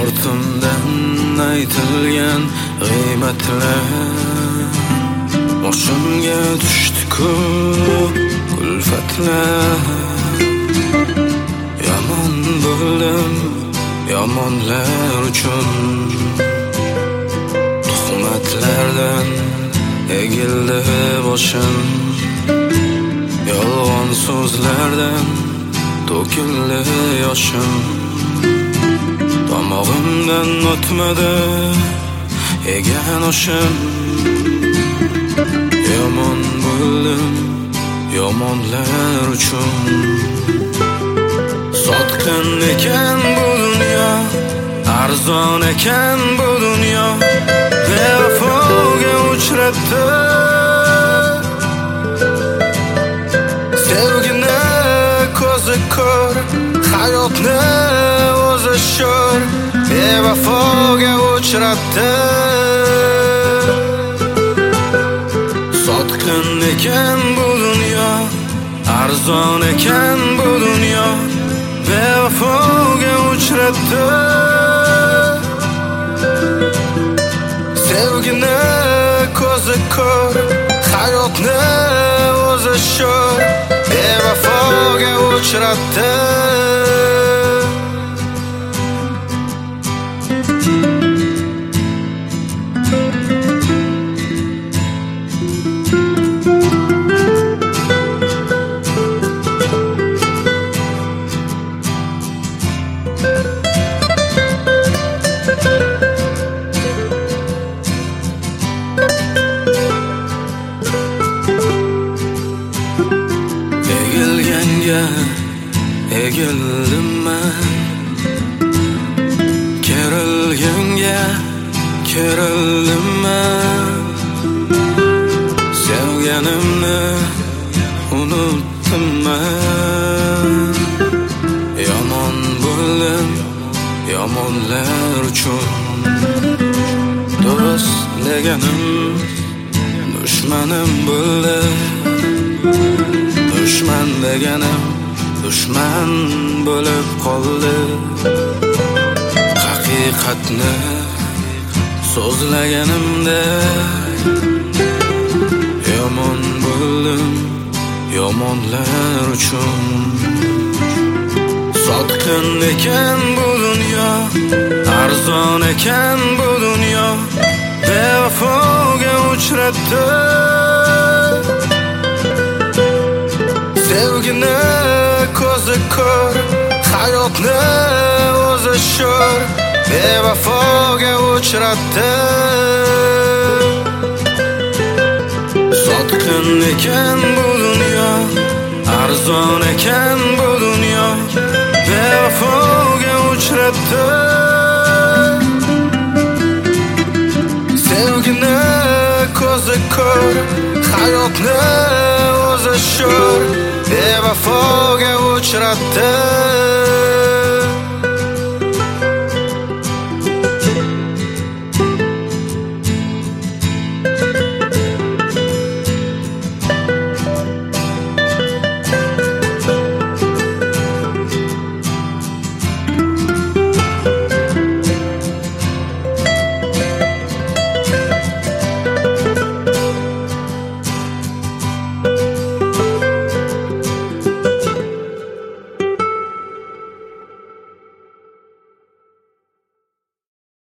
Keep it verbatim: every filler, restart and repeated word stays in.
ortimdan aytilgan g'iybatlar boshimga tushdi-ku kulfatlar. Yomon bo'ldim yomonlar uchun, tuhmatlardan egildi boshim, yolg'on so'zlardan to'kildi yoshim. Tomog'imdan o'tmadi yegan oshim. Yomon bo'ldim yomonlar uchun. Sotqin ekan bu dunyo, arzon ekan bu dunyo, bevafoga uchratdi. Sevgini ko'zi ko'r, hayotni o'zi sho'r, bevafoga uchratdi. Sotqin ekan bu dunyo, arzon ekan bu dunyo, bevafoga uchratdi. Sevgini ko'zi ko'r, hayotni o'zi sho'r, bevafoga uchratdi. Egilganga egildim men, kerilganga kerildim men. Sevganimni unutdim men. Yomon bo'ldim yomonlar uchun, do'st deganim dushmanim bo'ldi. Dushman deganim dushman bo'lib qoldi. Haqiqatni so'zlaganimda yomon bo'ldim yomonlar uchun. Sotqin ekan bu dunyo, arzon ekan bu dunyo, bevafoga uchratdi. Sevgini ko'zi ko'r, hayotni o'zi sho'r, bevafoga uchratdi. Sotqin ekan bu dunyo, arzon ekan bu dunyo, bevafoga uchratdi. Sevgini ko'zi ko'r, hayotni o'zi sho'r, bevafoga uchratdi.